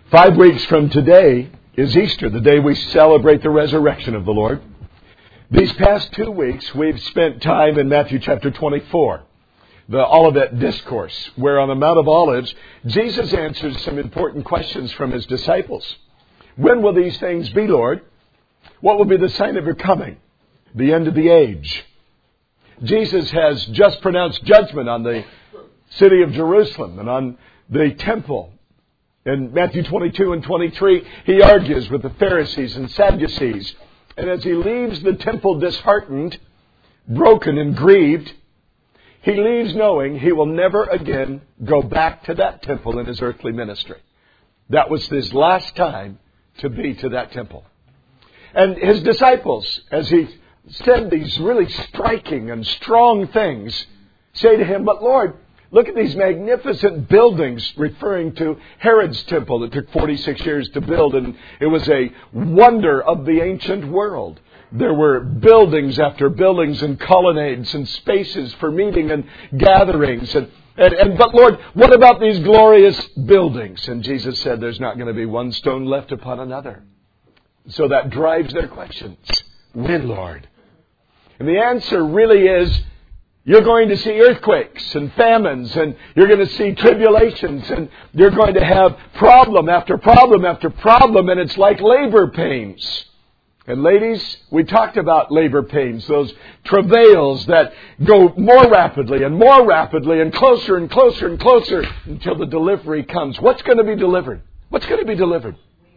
5 weeks from today is Easter, the day we celebrate the resurrection of the Lord. These past 2 weeks, we've spent time in Matthew chapter 24, the Olivet Discourse, where on the Mount of Olives, Jesus answers some important questions from His disciples. When will these things be, Lord? What will be the sign of your coming? The end of the age. Jesus has just pronounced judgment on the city of Jerusalem and on the temple. In Matthew 22 and 23, He argues with the Pharisees and Sadducees. And as He leaves the temple disheartened, broken and grieved, He leaves knowing He will never again go back to that temple in His earthly ministry. That was His last time to be to that temple. And His disciples, as He said these really striking and strong things, say to Him, "But Lord, look at these magnificent buildings," referring to Herod's temple that took 46 years to build, and it was a wonder of the ancient world. There were buildings after buildings and colonnades and spaces for meeting and gatherings. But Lord, what about these glorious buildings? And Jesus said there's not going to be one stone left upon another. So that drives their questions. When, Lord? And the answer really is, you're going to see earthquakes and famines, and you're going to see tribulations, and you're going to have problem after problem after problem, and it's like labor pains. And ladies, we talked about labor pains, those travails that go more rapidly and closer and closer and closer until the delivery comes. What's going to be delivered? What's going to be delivered?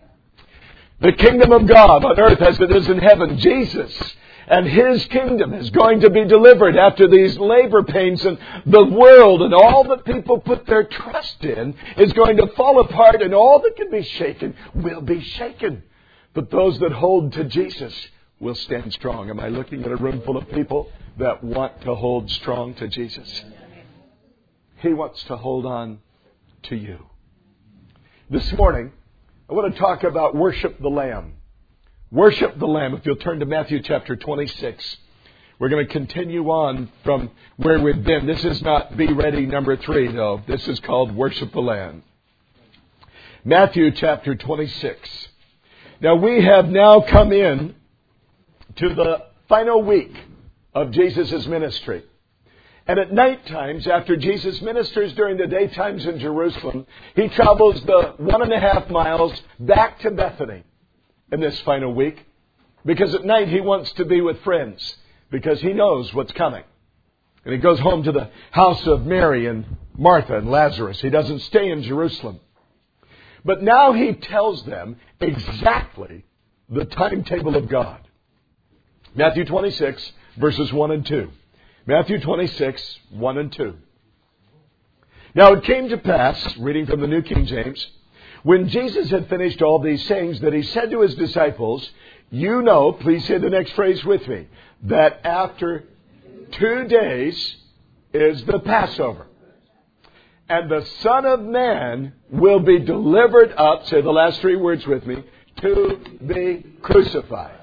The kingdom of God on earth as it is in heaven. Jesus and His kingdom is going to be delivered after these labor pains, and the world and all that people put their trust in is going to fall apart, and all that can be shaken will be shaken. But those that hold to Jesus will stand strong. Am I looking at a room full of people that want to hold strong to Jesus? He wants to hold on to you. This morning, I want to talk about worship the Lamb. Worship the Lamb. If you'll turn to Matthew chapter 26. We're going to continue on from where we've been. This is not Be Ready number 3, though. This is called Worship the Lamb. Matthew chapter 26. Now we have now come in to the final week of Jesus' ministry. And at night times, after Jesus ministers during the daytimes in Jerusalem, He travels the 1.5 miles back to Bethany in this final week, because at night He wants to be with friends, because He knows what's coming. And He goes home to the house of Mary and Martha and Lazarus. He doesn't stay in Jerusalem. But now He tells them exactly the timetable of God. Matthew 26, verses 1 and 2. Matthew 26, 1 and 2. Now it came to pass, reading from the New King James, when Jesus had finished all these sayings, that He said to His disciples, "You know," please say the next phrase with me, "that after 2 days is the Passover. And the Son of Man will be delivered up," say the last 3 words with me, "to be crucified."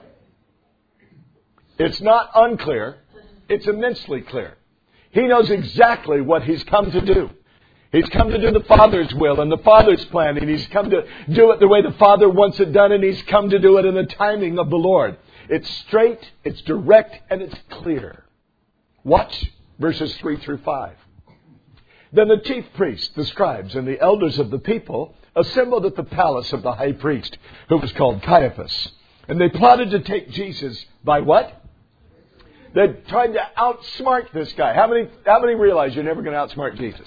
It's not unclear. It's immensely clear. He knows exactly what He's come to do. He's come to do the Father's will and the Father's plan, and He's come to do it the way the Father wants it done, and He's come to do it in the timing of the Lord. It's straight, it's direct, and it's clear. Watch verses 3 through 5. Then the chief priests, the scribes, and the elders of the people assembled at the palace of the high priest, who was called Caiaphas. And they plotted to take Jesus by what? They tried to outsmart this guy. How many realize you're never going to outsmart Jesus?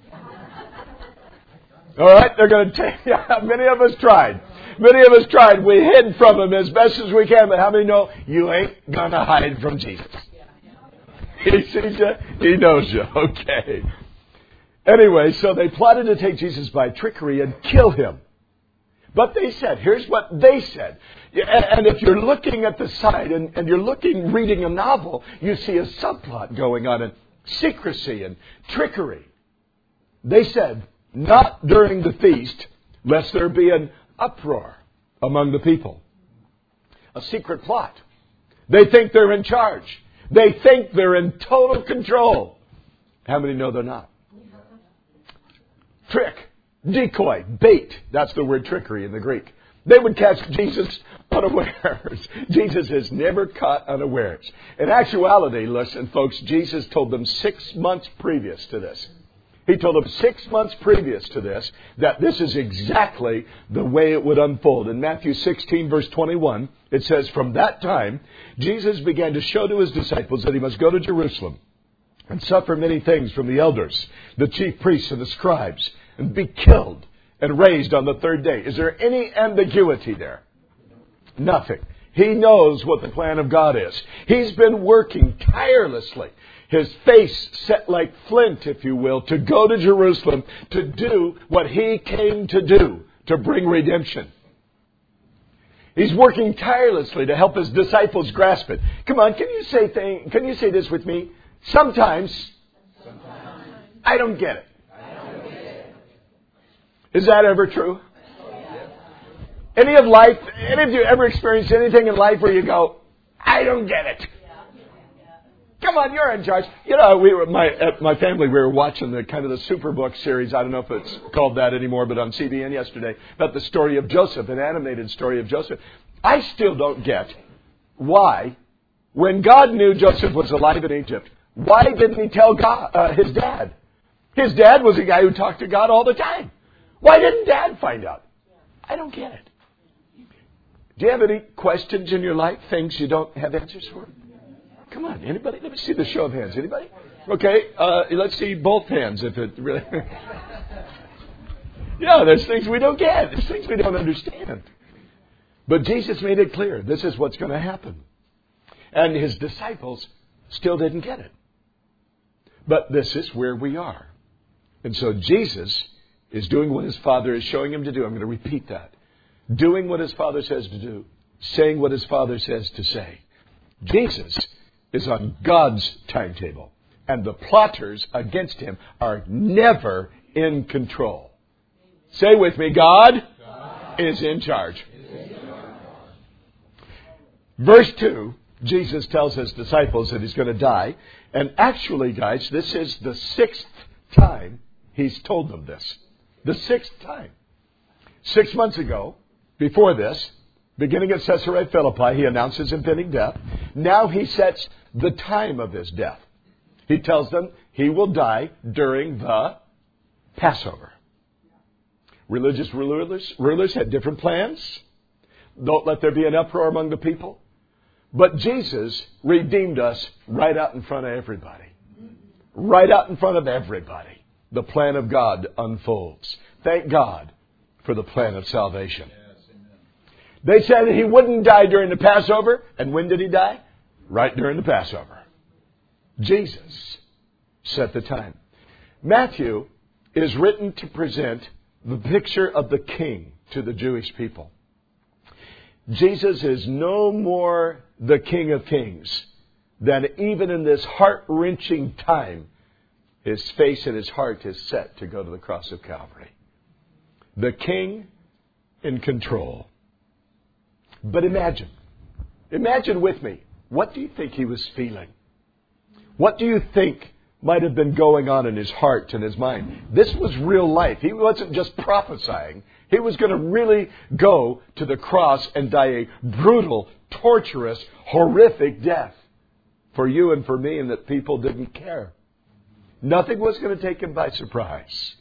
All right, they're going to take. Yeah, many of us tried. Many of us tried. We hid from Him as best as we can. But how many know you ain't going to hide from Jesus? He sees you. He knows you. Okay. Anyway, so they plotted to take Jesus by trickery and kill Him. But they said, here's what they said. And if you're looking at the side and you're reading a novel, you see a subplot going on, and secrecy and trickery. They said, "Not during the feast, lest there be an uproar among the people." A secret plot. They think they're in charge. They think they're in total control. How many know they're not? Trick. decoy, bait. That's the word trickery in the Greek. They would catch Jesus unawares. Jesus is never caught unawares. In actuality, listen, folks, Jesus told them 6 months previous to this. He told them 6 months previous to this that this is exactly the way it would unfold. In Matthew 16, verse 21, it says, "From that time, Jesus began to show to his disciples that he must go to Jerusalem and suffer many things from the elders, the chief priests, and the scribes, and be killed and raised on the third day." Is there any ambiguity there? Nothing. He knows what the plan of God is. He's been working tirelessly, his face set like flint, if you will, to go to Jerusalem to do what he came to do, to bring redemption. He's working tirelessly to help his disciples grasp it. Come on, can you say this with me? Sometimes I don't get it. Is that ever true? Any of you ever experienced anything in life where you go, I don't get it? Come on, you're in charge. You know, my family, we were watching the Superbook series. I don't know if it's called that anymore, but on CBN yesterday, about the story of Joseph, an animated story of Joseph. I still don't get why, when God knew Joseph was alive in Egypt, why didn't he tell his dad? His dad was a guy who talked to God all the time. Why didn't Dad find out? I don't get it. Do you have any questions in your life, things you don't have answers for? Come on, anybody? Let me see the show of hands. Anybody? Okay, let's see both hands if it really... Yeah, there's things we don't get. There's things we don't understand. But Jesus made it clear. This is what's going to happen. And his disciples still didn't get it. But this is where we are. And so Jesus is doing what his Father is showing him to do. I'm going to repeat that. Doing what his Father says to do. Saying what his Father says to say. Jesus is on God's timetable. And the plotters against him are never in control. Say with me, God is in charge. Verse 2, Jesus tells his disciples that he's going to die. And actually, guys, this is the 6th time he's told them this. The 6th time. 6 months ago, before this, beginning at Caesarea Philippi, he announced his impending death. Now he sets the time of his death. He tells them he will die during the Passover. Religious rulers had different plans. Don't let there be an uproar among the people. But Jesus redeemed us right out in front of everybody. Right out in front of everybody. The plan of God unfolds. Thank God for the plan of salvation. They said he wouldn't die during the Passover. And when did he die? Right during the Passover. Jesus set the time. Matthew is written to present the picture of the king to the Jewish people. Jesus is no more the King of Kings than even in this heart-wrenching time, his face and his heart is set to go to the cross of Calvary. The King in control. But imagine with me, what do you think he was feeling? What do you think might have been going on in his heart and his mind? This was real life. He wasn't just prophesying. He was going to really go to the cross and die a brutal, torturous, horrific death for you and for me, and that people didn't care. Nothing was going to take him by surprise.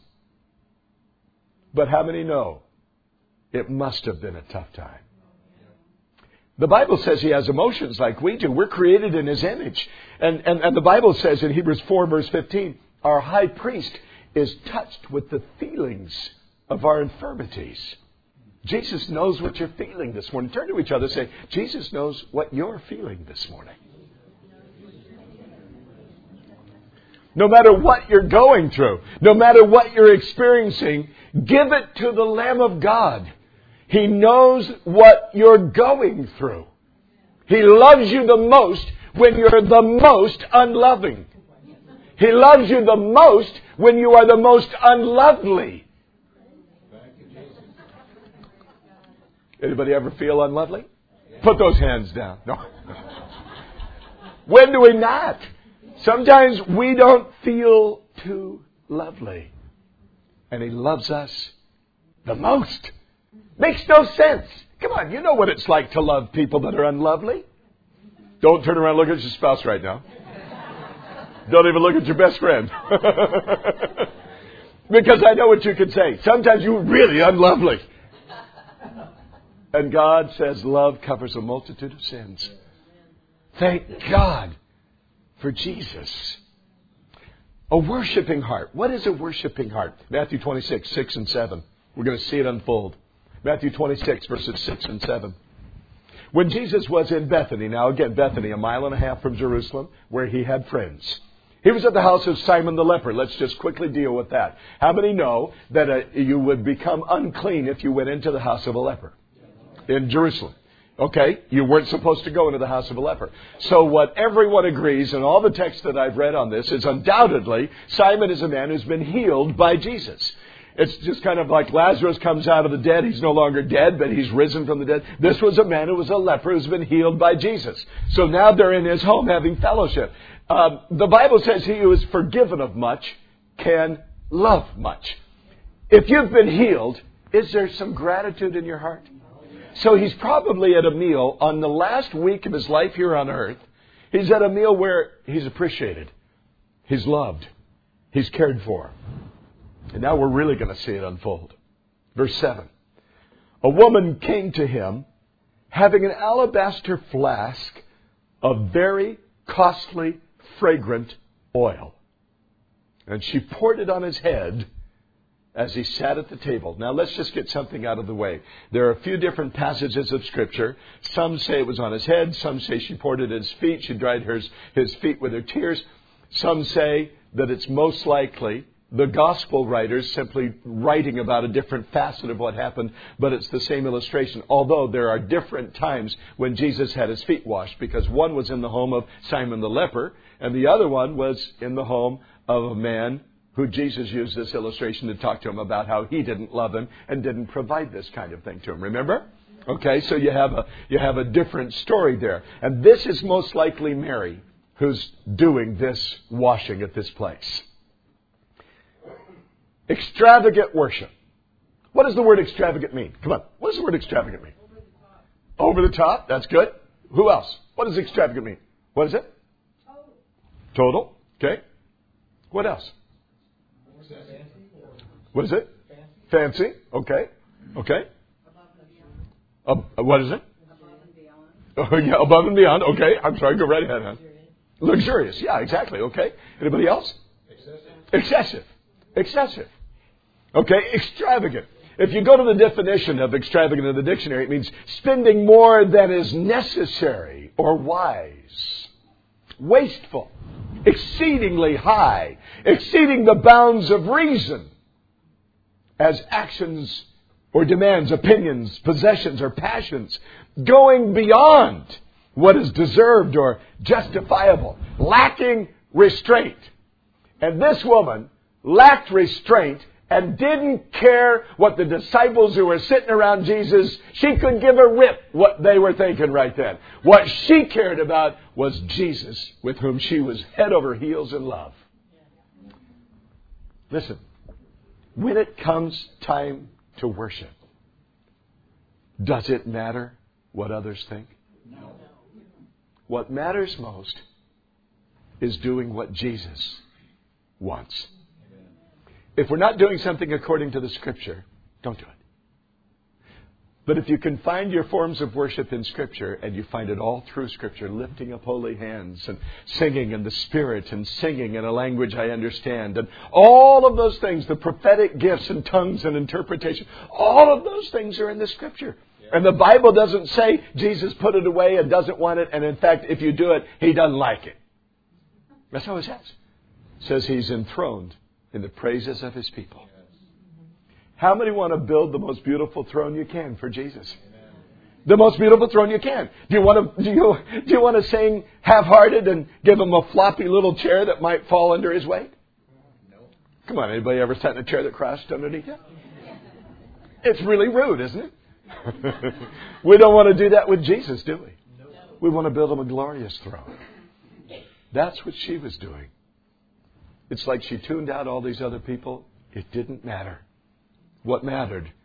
But how many know it must have been a tough time? The Bible says he has emotions like we do. We're created in his image. And the Bible says in Hebrews 4 verse 15, our high priest is touched with the feelings of our infirmities. Jesus knows what you're feeling this morning. Turn to each other and say, Jesus knows what you're feeling this morning. No matter what you're going through, no matter what you're experiencing, give it to the Lamb of God. He knows what you're going through. He loves you the most when you're the most unloving. He loves you the most when you are the most unlovely. Anybody ever feel unlovely? Put those hands down. No. When do we not? Sometimes we don't feel too lovely. And he loves us The most. Makes no sense. Come on, you know what it's like to love people that are unlovely. Don't turn around and look at your spouse right now. Don't even look at your best friend. Because I know what you can say. Sometimes you're really unlovely. And God says love covers a multitude of sins. Thank God for Jesus. A worshiping heart. What is a worshiping heart? Matthew 26, 6 and 7. We're going to see it unfold. Matthew 26, verses 6 and 7. When Jesus was in Bethany, now again, Bethany, 1.5 miles from Jerusalem, where he had friends. He was at the house of Simon the leper. Let's just quickly deal with that. How many know that you would become unclean if you went into the house of a leper in Jerusalem? Okay, you weren't supposed to go into the house of a leper. So what everyone agrees, and all the texts that I've read on this, is undoubtedly Simon is a man who's been healed by Jesus. It's just kind of like Lazarus comes out of the dead. He's no longer dead, but he's risen from the dead. This was a man who was a leper who's been healed by Jesus. So now they're in his home having fellowship. The Bible says he who is forgiven of much can love much. If you've been healed, is there some gratitude in your heart? So he's probably at a meal on the last week of his life here on earth. He's at a meal where he's appreciated. He's loved. He's cared for. And now we're really going to see it unfold. Verse 7. A woman came to him having an alabaster flask of very costly, fragrant oil. And she poured it on his head as he sat at the table. Now let's just get something out of the way. There are a few different passages of Scripture. Some say it was on his head. Some say she poured it at his feet. She dried his feet with her tears. Some say that it's most likely the gospel writers simply writing about a different facet of what happened, but it's the same illustration. Although there are different times when Jesus had his feet washed, because one was in the home of Simon the leper, and the other one was in the home of a man who Jesus used this illustration to talk to him about how he didn't love him and didn't provide this kind of thing to him. Remember? Okay, so you have a different story there. And this is most likely Mary who's doing this washing at this place. Extravagant worship. What does the word extravagant mean? Come on. What does the word extravagant mean? Over the top. That's good. Who else? What does extravagant mean? What is it? Total. Okay. What else? What is it? Fancy. Okay. Okay. What is it? Oh, yeah, above and beyond. Okay. I'm sorry. Go right ahead, hon. Luxurious. Yeah, exactly. Okay. Anybody else? Excessive. Okay. Extravagant. If you go to the definition of extravagant in the dictionary, it means spending more than is necessary or wise. Wasteful. Exceedingly high. Exceeding the bounds of reason. As actions or demands, opinions, possessions, or passions. Going beyond what is deserved or justifiable. Lacking restraint. And this woman lacked restraint and didn't care what the disciples who were sitting around Jesus, she could give a rip what they were thinking right then. What she cared about was Jesus, with whom she was head over heels in love. Listen, when it comes time to worship, does it matter what others think? No. What matters most is doing what Jesus wants. If we're not doing something according to the Scripture, don't do it. But if you can find your forms of worship in Scripture, and you find it all through Scripture, lifting up holy hands and singing in the Spirit and singing in a language I understand, and all of those things, the prophetic gifts and tongues and interpretation, all of those things are in the Scripture. And the Bible doesn't say Jesus put it away and doesn't want it, and in fact, if you do it, He doesn't like it. That's how it says. It says He's enthroned in the praises of His people. How many want to build the most beautiful throne you can for Jesus? The most beautiful throne you can. Do you want to sing half-hearted and give Him a floppy little chair that might fall under His weight? No. Come on, anybody ever sat in a chair that crashed underneath you? It's really rude, isn't it? We don't want to do that with Jesus, do we? No. We want to build Him a glorious throne. That's what she was doing. It's like she tuned out all these other people. It didn't matter. What mattered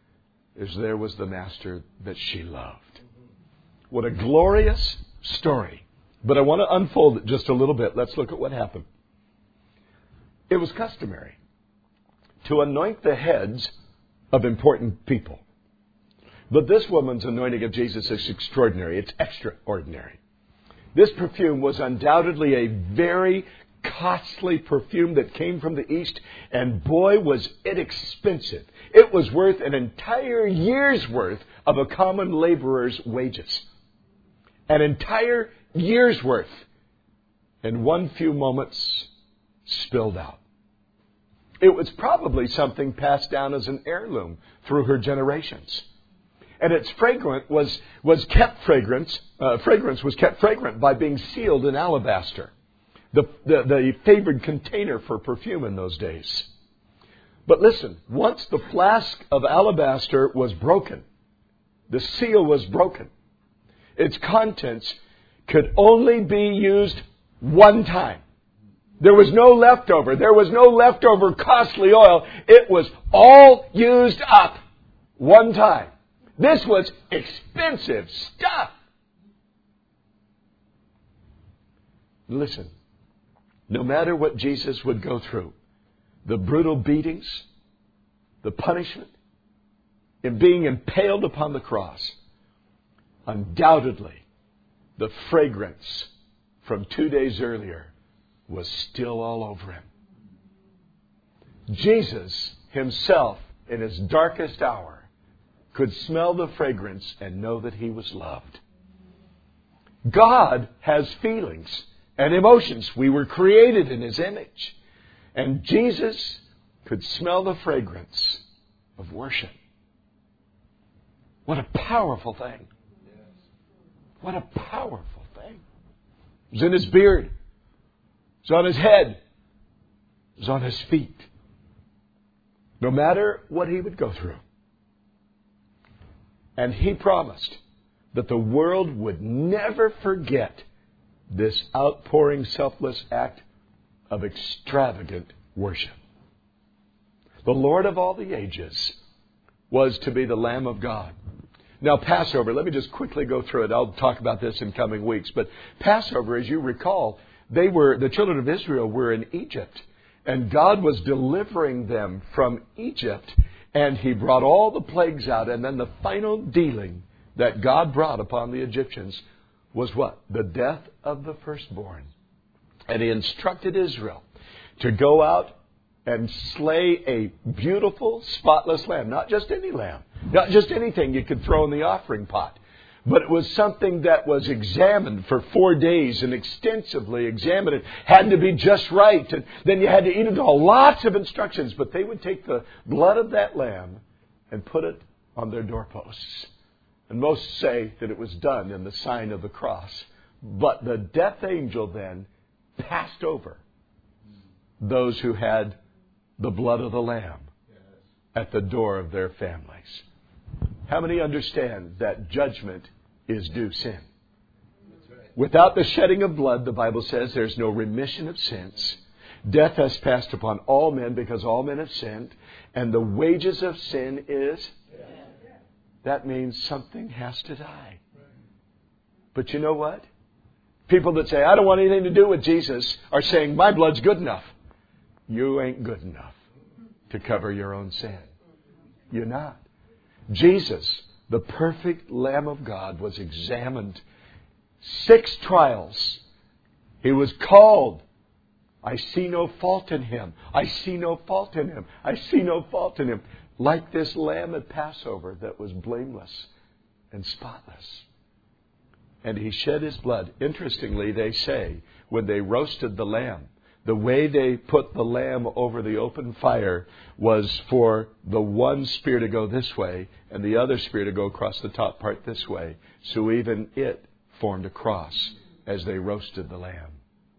is there was the Master that she loved. What a glorious story. But I want to unfold it just a little bit. Let's look at what happened. It was customary to anoint the heads of important people. But this woman's anointing of Jesus is extraordinary. It's extraordinary. This perfume was undoubtedly a very costly perfume that came from the East, and boy, was it expensive. It was worth an entire year's worth of a common laborer's wages. An entire year's worth. In one few moments, spilled out. It was probably something passed down as an heirloom through her generations. And its fragrance was kept fragrant by being sealed in alabaster, the favored container for perfume in those days. But listen, once the flask of alabaster was broken, the seal was broken, its contents could only be used one time. There was no leftover. There was no leftover costly oil. It was all used up one time. This was expensive stuff. Listen, no matter what Jesus would go through, the brutal beatings, the punishment, in being impaled upon the cross, undoubtedly the fragrance from 2 days earlier was still all over him. Jesus himself, in his darkest hour, could smell the fragrance and know that he was loved. God has feelings and emotions. We were created in his image. And Jesus could smell the fragrance of worship. What a powerful thing. What a powerful thing. It was in his beard. It was on his head. It was on his feet. No matter what he would go through. And he promised that the world would never forget this outpouring, selfless act of extravagant worship. The Lord of all the ages was to be the Lamb of God. Now, Passover, let me just quickly go through it. I'll talk about this in coming weeks. But Passover, as you recall, the children of Israel were in Egypt. And God was delivering them from Egypt. And he brought all the plagues out. And then the final dealing that God brought upon the Egyptians was what? The death of the firstborn. And he instructed Israel to go out and slay a beautiful, spotless lamb. Not just any lamb. Not just anything you could throw in the offering pot. But it was something that was examined for 4 days and extensively examined. It had to be just right. And then you had to eat it all. Lots of instructions. But they would take the blood of that lamb and put it on their doorposts. And most say that it was done in the sign of the cross. But the death angel then passed over those who had the blood of the lamb at the door of their families. How many understand that judgment is due sin? Without the shedding of blood, the Bible says, there's no remission of sins. Death has passed upon all men because all men have sinned. And the wages of sin is? That means something has to die. But you know what? People that say, I don't want anything to do with Jesus, are saying, my blood's good enough. You ain't good enough to cover your own sin. You're not. Jesus, the perfect Lamb of God, was examined 6 trials. He was called. I see no fault in him. I see no fault in him. I see no fault in him. Like this lamb at Passover that was blameless and spotless. And he shed his blood. Interestingly, they say, when they roasted the lamb, the way they put the lamb over the open fire was for the one spear to go this way and the other spear to go across the top part this way. So even it formed a cross as they roasted the lamb.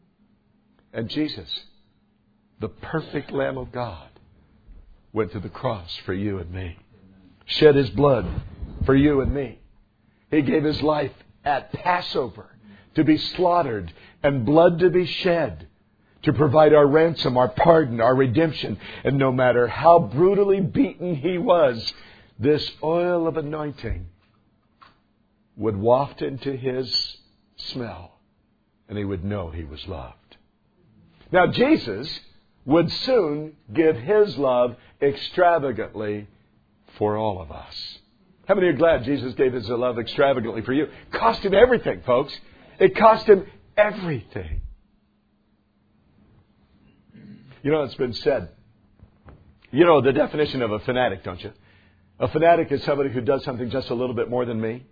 And Jesus, the perfect Lamb of God, went to the cross for you and me. Shed his blood for you and me. He gave his life at Passover to be slaughtered and blood to be shed, to provide our ransom, our pardon, our redemption. And no matter how brutally beaten he was, this oil of anointing would waft into his smell, and he would know he was loved. Now, Jesus would soon give his love extravagantly for all of us. How many are glad Jesus gave his love extravagantly for you? It cost him everything, folks. It cost him everything. You know, it's been said. You know the definition of a fanatic, don't you? A fanatic is somebody who does something just a little bit more than me.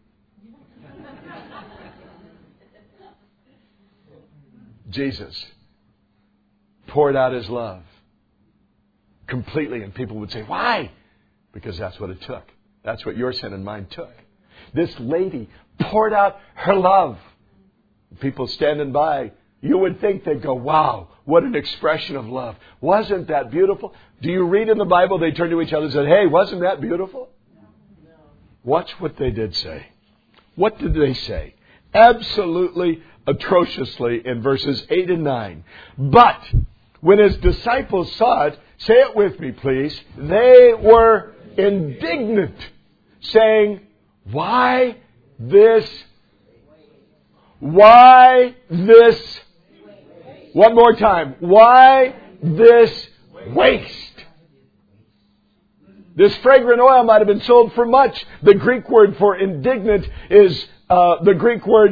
Jesus poured out his love completely, and people would say, why? Because that's what it took. That's what your sin and mine took. This lady poured out her love. People standing by, you would think they'd go, wow, what an expression of love. Wasn't that beautiful? Do you read in the Bible, they turned to each other and said, hey, wasn't that beautiful? No. Watch what they did say. What did they say? Absolutely atrociously in verses 8 and 9. But when his disciples saw it, say it with me, please, they were indignant, saying, why this? Why this? One more time. Why this waste? This fragrant oil might have been sold for much. The Greek word for indignant is the Greek word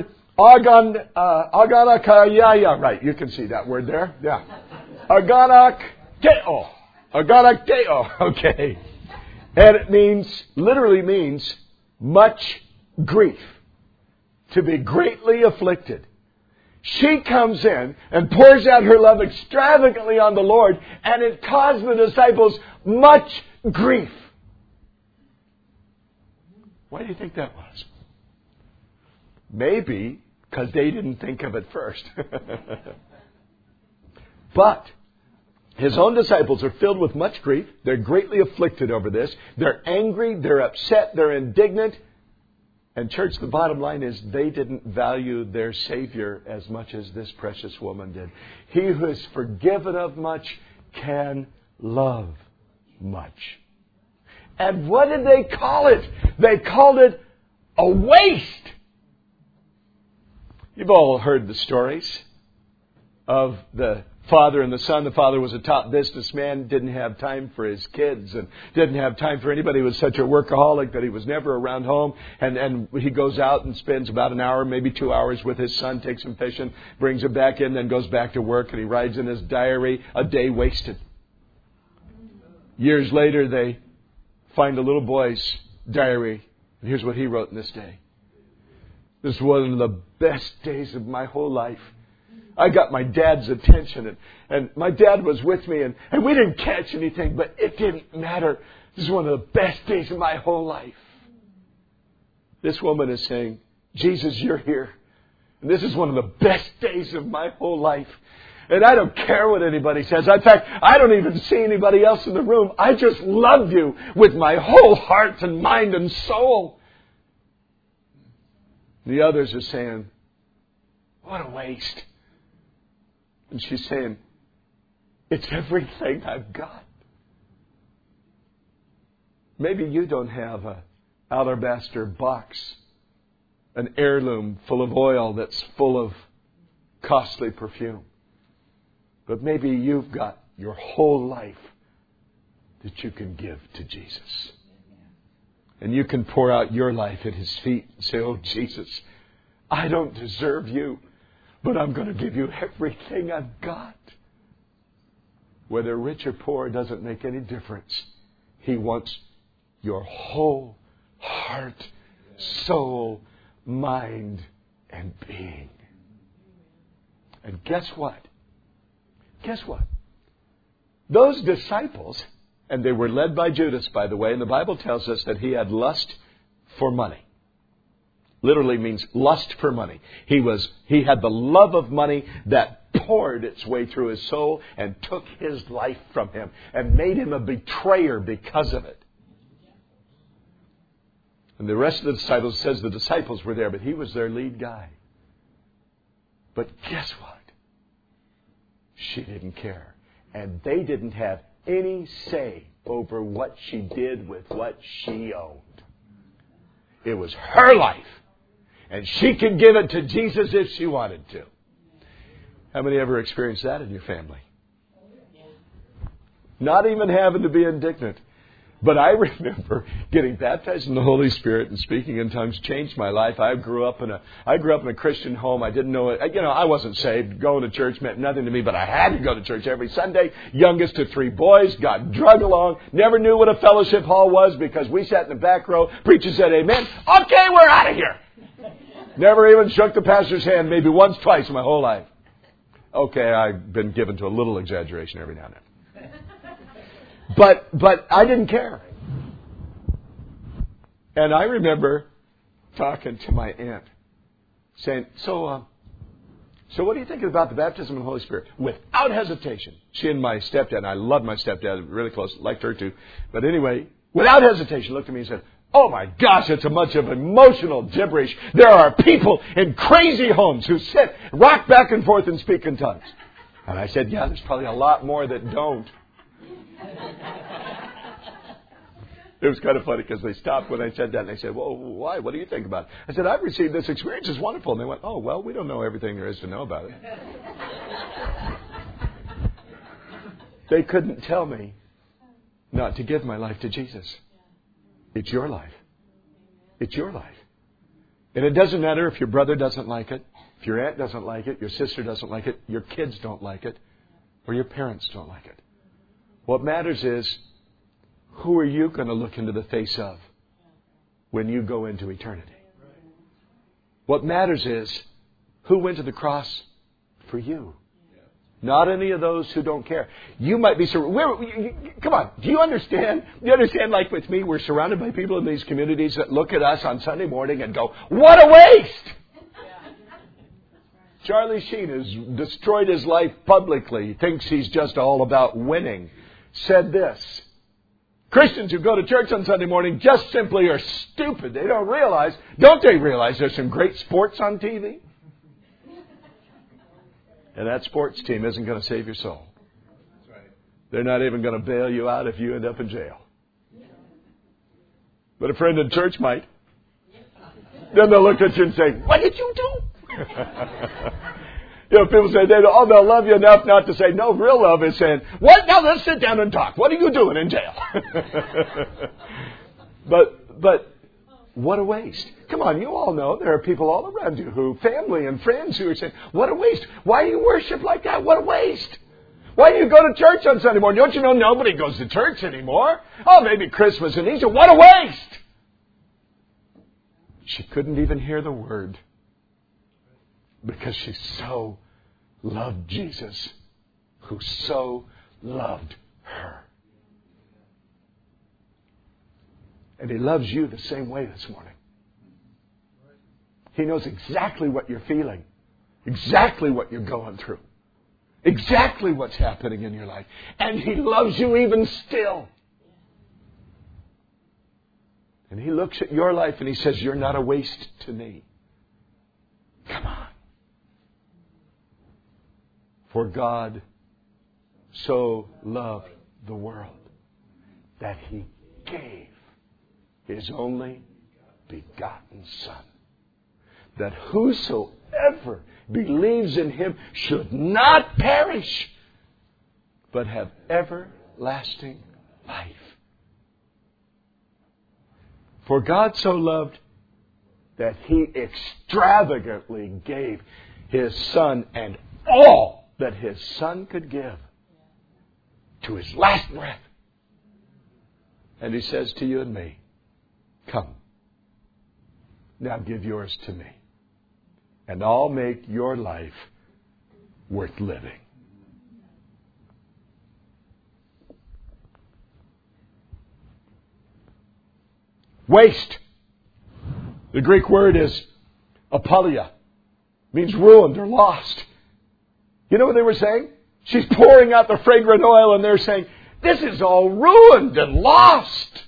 aganakayaya. Right, you can see that word there. Yeah. Aganakteo. Aganakteo. Okay. And it literally means much grief. To be greatly afflicted. She comes in and pours out her love extravagantly on the Lord, and it caused the disciples much grief. Why do you think that was? Maybe because they didn't think of it first. But his own disciples are filled with much grief. They're greatly afflicted over this. They're angry. They're upset. They're indignant. And church, the bottom line is they didn't value their Savior as much as this precious woman did. He who is forgiven of much can love much. And what did they call it? They called it a waste. You've all heard the stories of the father and the son. The father was a top businessman, didn't have time for his kids and didn't have time for anybody. He was such a workaholic that he was never around home. And he goes out and spends about an hour, maybe 2 hours with his son, takes him fishing, brings him back in, then goes back to work. And he writes in his diary, a day wasted. Years later, they find a little boy's diary. And here's what he wrote in this day. This is one of the best days of my whole life. I got my dad's attention, and my dad was with me, and we didn't catch anything, but it didn't matter. This is one of the best days of my whole life. This woman is saying, Jesus, you're here. And this is one of the best days of my whole life. And I don't care what anybody says. In fact, I don't even see anybody else in the room. I just love you with my whole heart and mind and soul. The others are saying, what a waste. And she's saying, it's everything I've got. Maybe you don't have an alabaster box, an heirloom full of oil that's full of costly perfume. But maybe you've got your whole life that you can give to Jesus. And you can pour out your life at His feet and say, oh, Jesus, I don't deserve you. But I'm going to give you everything I've got. Whether rich or poor doesn't make any difference. He wants your whole heart, soul, mind, and being. And guess what? Guess what? Those disciples, and they were led by Judas, by the way, and the Bible tells us that he had lust for money. Literally means lust for money. He had the love of money that poured its way through his soul and took his life from him and made him a betrayer because of it. And the rest of the disciples says the disciples were there, but he was their lead guy. But guess what? She didn't care. And they didn't have any say over what she did with what she owned. It was her life. And she could give it to Jesus if she wanted to. How many ever experienced that in your family? Not even having to be indignant. But I remember getting baptized in the Holy Spirit and speaking in tongues changed my life. I grew up in a Christian home. I didn't know it. I wasn't saved. Going to church meant nothing to me, but I had to go to church every Sunday. Youngest of 3 boys, got drug along. Never knew what a fellowship hall was because we sat in the back row. Preacher said amen. Okay, we're out of here. Never even shook the pastor's hand maybe once, twice in my whole life. Okay, I've been given to a little exaggeration every now and then. But I didn't care. And I remember talking to my aunt, saying, so what are you thinking about the baptism of the Holy Spirit? Without hesitation. She and my stepdad, and I loved my stepdad, really close, liked her too. But anyway, without hesitation, looked at me and said, oh my gosh, it's a bunch of emotional gibberish. There are people in crazy homes who sit, rock back and forth and speak in tongues. And I said, yeah, there's probably a lot more that don't. It was kind of funny because they stopped when I said that and they said, well, why? What do you think about it? I said, I've received this experience. It's wonderful. And they went, oh, well, we don't know everything there is to know about it. They couldn't tell me not to give my life to Jesus. It's your life. It's your life. And it doesn't matter if your brother doesn't like it, if your aunt doesn't like it, your sister doesn't like it, your kids don't like it, or your parents don't like it. What matters is, who are you going to look into the face of when you go into eternity? What matters is, who went to the cross for you? Not any of those who don't care. You might be come on, do you understand? Do you understand, like with me, we're surrounded by people in these communities that look at us on Sunday morning and go, what a waste! Charlie Sheen has destroyed his life publicly. He thinks he's just all about winning. Said this, Christians who go to church on Sunday morning just simply are stupid. They don't realize there's some great sports on TV? And that sports team isn't going to save your soul. They're not even going to bail you out if you end up in jail. But a friend in church might. Then they'll look at you and say, what did you do? People say they'll love you enough not to say no. Real love is saying, what? Now let's sit down and talk. What are you doing in jail? But what a waste. Come on, you all know there are people all around you family and friends who are saying, what a waste. Why do you worship like that? What a waste. Why do you go to church on Sunday morning? Don't you know nobody goes to church anymore? Oh, maybe Christmas and Easter. What a waste. She couldn't even hear the word because she so loved Jesus, who so loved her. And He loves you the same way this morning. He knows exactly what you're feeling, exactly what you're going through, exactly what's happening in your life. And He loves you even still. And He looks at your life and He says, you're not a waste to me. Come on. For God so loved the world that He gave His only begotten Son, that whosoever believes in Him should not perish, but have everlasting life. For God so loved that He extravagantly gave His Son and all that His Son could give to His last breath. And He says to you and me, come, now give yours to me, and I'll make your life worth living. Waste. The Greek word is apolia. Means ruined or lost. You know what they were saying? She's pouring out the fragrant oil and they're saying, this is all ruined and lost.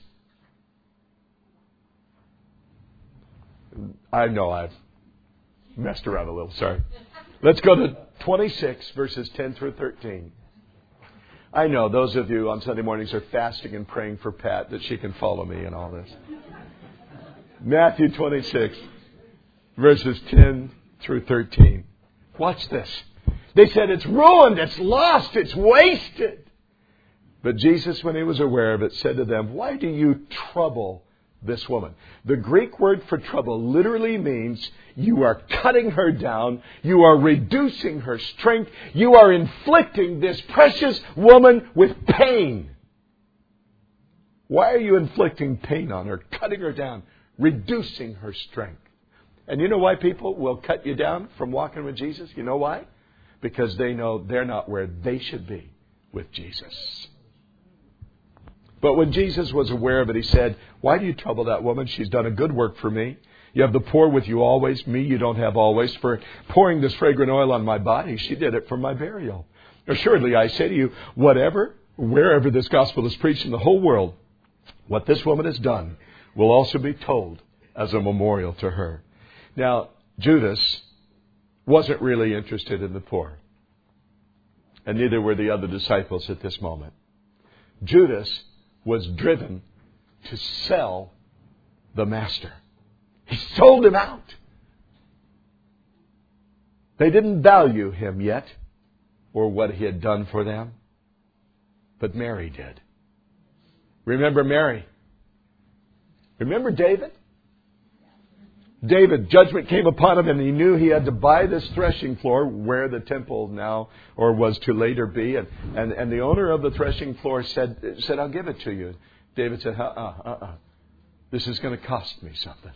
I know I've messed around a little. Sorry. Let's go to 26 verses 10 through 13. I know those of you on Sunday mornings are fasting and praying for Pat that she can follow me in all this. Matthew 26, verses 10 through 13. Watch this. They said, it's ruined, it's lost, it's wasted. But Jesus, when he was aware of it, said to them, why do you trouble this woman? The Greek word for trouble literally means you are cutting her down, you are reducing her strength, you are inflicting this precious woman with pain. Why are you inflicting pain on her, cutting her down, reducing her strength? And you know why people will cut you down from walking with Jesus? You know why? Because they know they're not where they should be with Jesus. But when Jesus was aware of it, he said, why do you trouble that woman? She's done a good work for me. You have the poor with you always. Me you don't have always. For pouring this fragrant oil on my body, she did it for my burial. Assuredly, I say to you, wherever this gospel is preached in the whole world, what this woman has done will also be told as a memorial to her. Now, Judas wasn't really interested in the poor. And neither were the other disciples at this moment. Judas was driven to sell the master. He sold him out. They didn't value him yet or what he had done for them. But Mary did. Remember Mary? Remember David? David, judgment came upon him and he knew he had to buy this threshing floor where the temple now or was to later be. And the owner of the threshing floor said, I'll give it to you. David said, this is going to cost me something.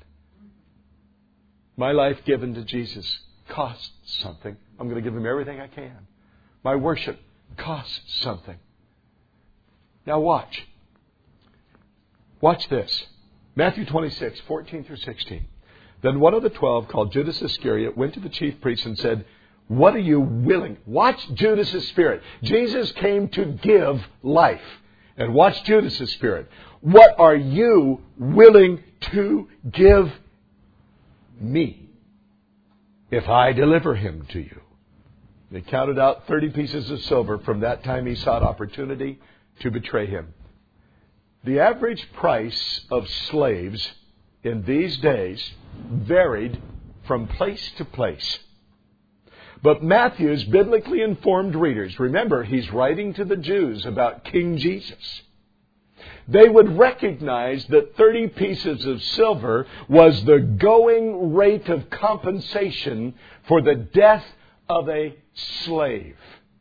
My life given to Jesus costs something. I'm going to give him everything I can. My worship costs something. Now watch. Watch this. Matthew 26, 14 through 16. Then one of the 12, called Judas Iscariot, went to the chief priests and said, what are you willing? Watch Judas' spirit. Jesus came to give life. And watch Judas' spirit. What are you willing to give me if I deliver him to you? They counted out 30 pieces of silver. From that time he sought opportunity to betray him. The average price of slaves in these days varied from place to place. But Matthew's biblically informed readers, remember, he's writing to the Jews about King Jesus. They would recognize that 30 pieces of silver was the going rate of compensation for the death of a slave.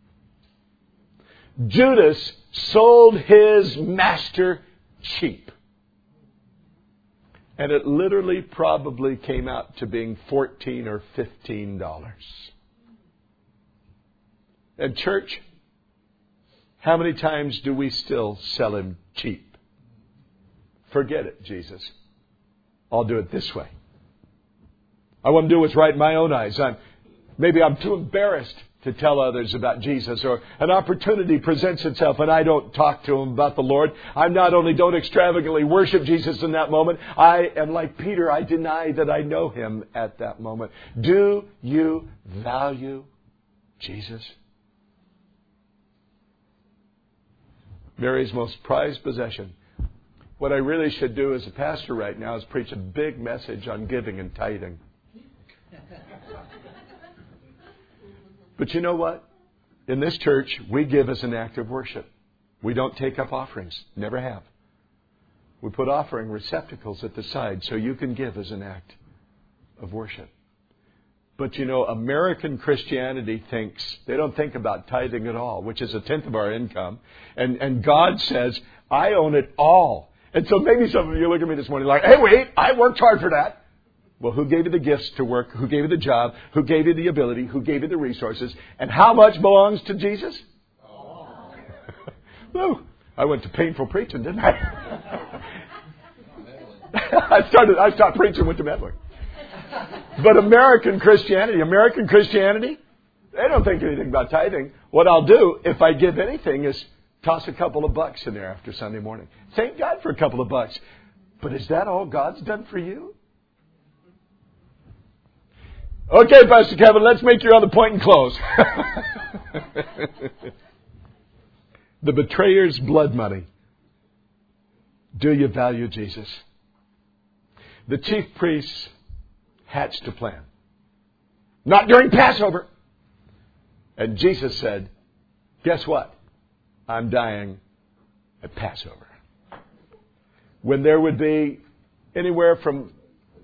Judas sold his master cheap. And it literally probably came out to being $14 or $15. And church, how many times do we still sell him cheap? Forget it, Jesus. I'll do it this way. I want to do what's right in my own eyes. Maybe I'm too embarrassed to tell others about Jesus, or an opportunity presents itself and I don't talk to them about the Lord. I not only don't extravagantly worship Jesus in that moment, I am like Peter. I deny that I know him at that moment. Do you value Jesus? Mary's most prized possession. What I really should do as a pastor right now is preach a big message on giving and tithing. But you know what? In this church, we give as an act of worship. We don't take up offerings. Never have. We put offering receptacles at the side so you can give as an act of worship. But you know, American Christianity thinks, they don't think about tithing at all, which is 1/10 of our income. And God says, I own it all. And so maybe some of you look at me this morning like, hey, wait, I worked hard for that. Well, who gave you the gifts to work? Who gave you the job? Who gave you the ability? Who gave you the resources? And how much belongs to Jesus? Woo, I went to painful preaching, didn't I? I stopped preaching, went to meddling. But American Christianity, they don't think anything about tithing. What I'll do, if I give anything, is toss a couple of bucks in there after Sunday morning. Thank God for a couple of bucks. But is that all God's done for you? Okay, Pastor Kevin, let's make your other point and close. the betrayer's blood money. Do you value Jesus? The chief priests hatched a plan. Not during Passover. And Jesus said, guess what? I'm dying at Passover. When there would be anywhere from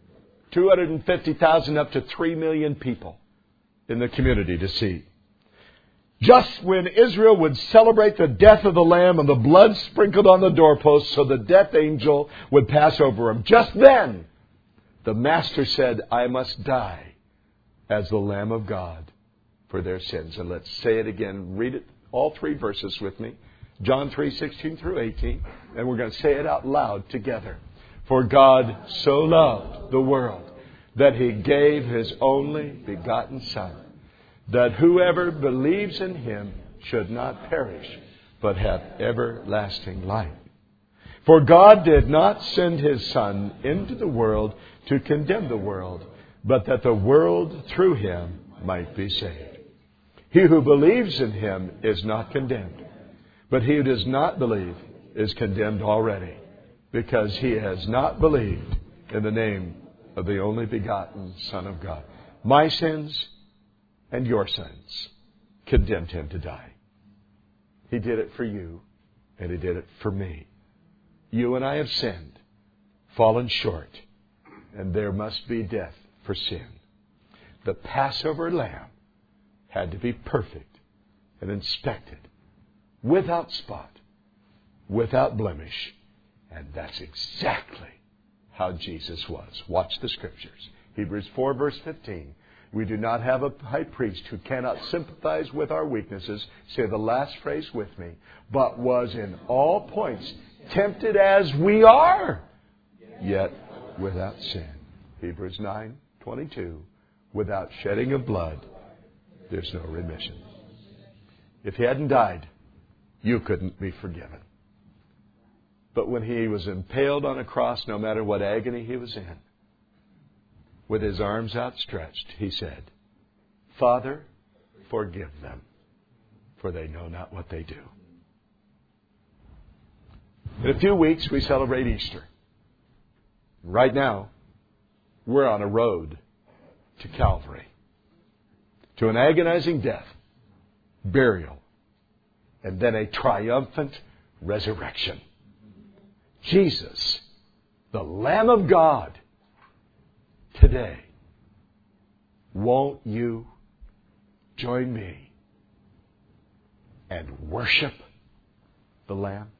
250,000 up to 3 million people in the community to see. Just when Israel would celebrate the death of the Lamb and the blood sprinkled on the doorpost so the death angel would pass over them, just then the Master said, I must die as the Lamb of God for their sins. And let's say it again. Read it, all 3 verses with me. John 3:16 through 18. And we're going to say it out loud together. For God so loved the world that He gave His only begotten Son, that whoever believes in Him should not perish, but have everlasting life. For God did not send His Son into the world to condemn the world, but that the world through Him might be saved. He who believes in Him is not condemned, but he who does not believe is condemned already, because he has not believed in the name of the only begotten Son of God. My sins and your sins condemned Him to die. He did it for you, and He did it for me. You and I have sinned, fallen short, and there must be death for sin. The Passover lamb had to be perfect and inspected, without spot, without blemish. And that's exactly how Jesus was. Watch the Scriptures. Hebrews 4 verse 15. We do not have a high priest who cannot sympathize with our weaknesses. Say the last phrase with me. But was in all points tempted as we are, yet without sin. Hebrews 9:22. Without shedding of blood, there's no remission. If He hadn't died, you couldn't be forgiven. But when He was impaled on a cross, no matter what agony He was in, with His arms outstretched, He said, Father, forgive them, for they know not what they do. In a few weeks, we celebrate Easter. Right now, we're on a road to Calvary, to an agonizing death, burial, and then a triumphant resurrection. Jesus, the Lamb of God, today, won't you join me and worship the Lamb?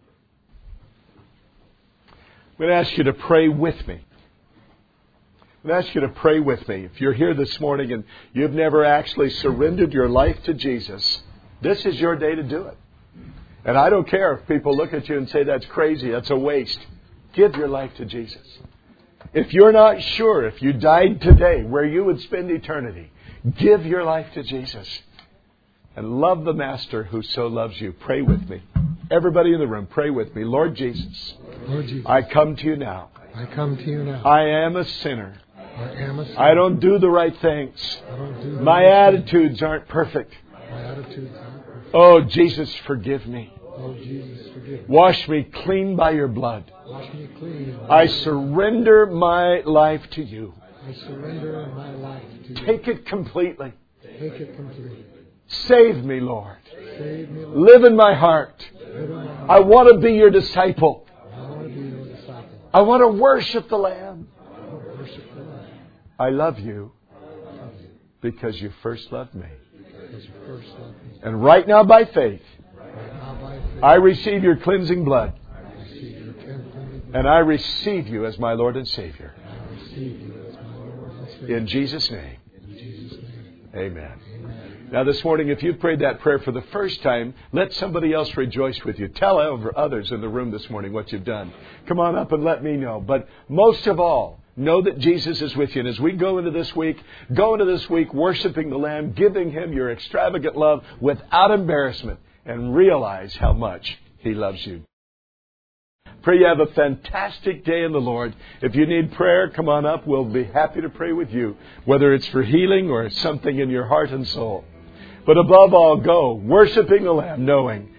I'm going to ask you to pray with me. I'm going to ask you to pray with me. If you're here this morning and you've never actually surrendered your life to Jesus, this is your day to do it. And I don't care if people look at you and say that's crazy, that's a waste. Give your life to Jesus. If you're not sure, if you died today, where you would spend eternity, give your life to Jesus. And love the Master who so loves you. Pray with me. Everybody in the room, pray with me. Lord Jesus, I come to you now. I come to you now. I am a sinner. I am a sinner. I don't do the right things. My attitudes aren't perfect. My attitudes aren't perfect. Oh, Jesus, forgive me. Oh, Jesus, forgive me. Wash me clean by your blood. Wash me clean. I surrender my life to you. I surrender my life to you. Take it completely. Take it completely. Save me, Lord. Save me, Lord. Live in my heart. Live in my heart. I want to be your disciple. I want to be your disciple. I want to worship the Lamb. I want to worship the Lamb. I love you I love you because you first loved me. because you first loved me. And right now, by faith, Right now, by faith, I receive your cleansing blood. I receive your cleansing blood. And I receive you as my Lord and Savior. I receive you as my Lord and Savior. In Jesus' name, In Jesus' name. amen. Amen. Now this morning, if you've prayed that prayer for the first time, let somebody else rejoice with you. Tell others in the room this morning what you've done. Come on up and let me know. But most of all, know that Jesus is with you. And as we go into this week worshiping the Lamb, giving Him your extravagant love without embarrassment, and realize how much He loves you. Pray you have a fantastic day in the Lord. If you need prayer, come on up. We'll be happy to pray with you, whether it's for healing or something in your heart and soul. But above all, go worshiping the Lamb, knowing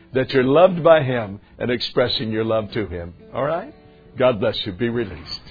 that you're loved by Him and expressing your love to Him. All right? God bless you. Be released.